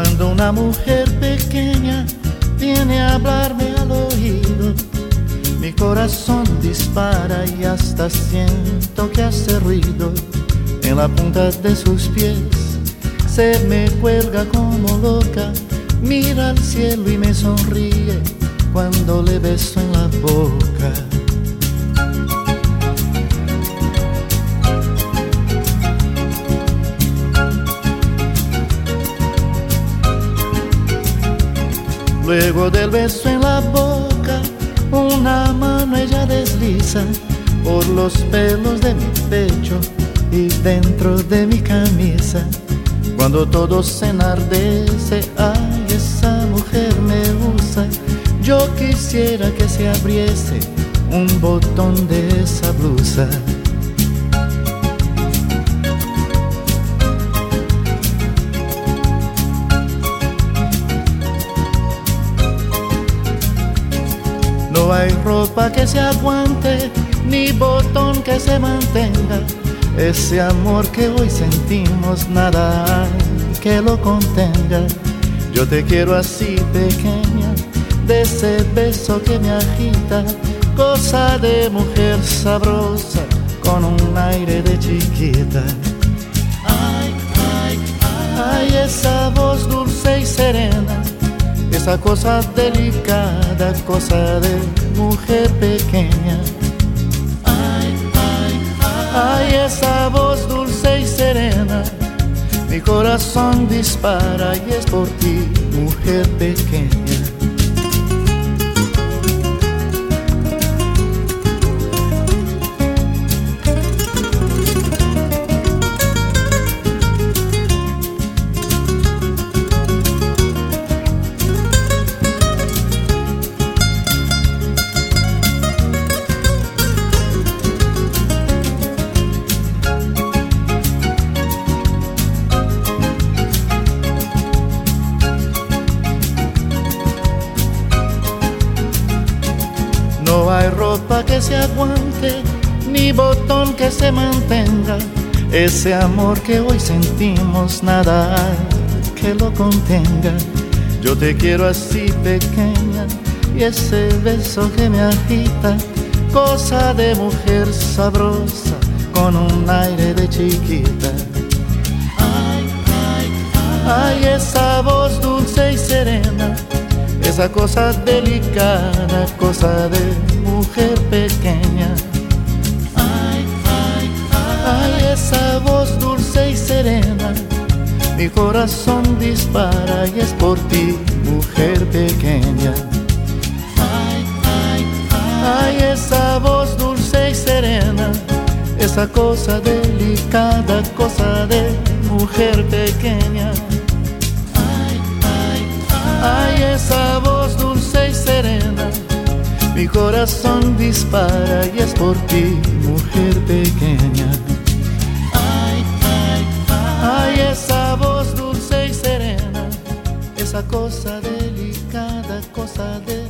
Cuando una mujer pequeña viene a hablarme al oído, mi corazón dispara y hasta siento que hace ruido. En la punta de sus pies se me cuelga como loca, mira al cielo y me sonríe cuando le beso en la boca. Luego del beso en la boca, una mano ella desliza por los pelos de mi pecho y dentro de mi camisa. Cuando todo se enardece, ay, esa mujer me usa. Yo quisiera que se abriese un botón de esa blusa. No hay ropa que se aguante, ni botón que se mantenga. Ese amor que hoy sentimos, nada hay que lo contenga. Yo te quiero así pequeña, de ese beso que me agita, cosa de mujer sabrosa, con un aire de chiquita. Ay, ay, ay, ay, esa voz dulce y serena, esa cosa delicada, cosa de mujer pequeña. Ay, ay, ay, ay, esa voz dulce y serena, mi corazón dispara y es por ti, mujer pequeña. No hay ropa que se aguante, ni botón que se mantenga. Ese amor que hoy sentimos, nada hay que lo contenga. Yo te quiero así pequeña, y ese beso que me agita, cosa de mujer sabrosa, con un aire de chiquita. Ay, ay, ay, ay, esa voz dulce y serena, esa cosa delicada, cosa de mujer pequeña. Ay, ay, ay, ay, esa voz dulce y serena, mi corazón dispara y es por ti, mujer pequeña. Ay, ay, ay, ay, esa voz dulce y serena, esa cosa delicada, cosa de mujer pequeña. Ay, esa voz dulce y serena, mi corazón dispara y es por ti, mujer pequeña. Ay, ay, ay, esa voz dulce y serena, esa cosa delicada, cosa de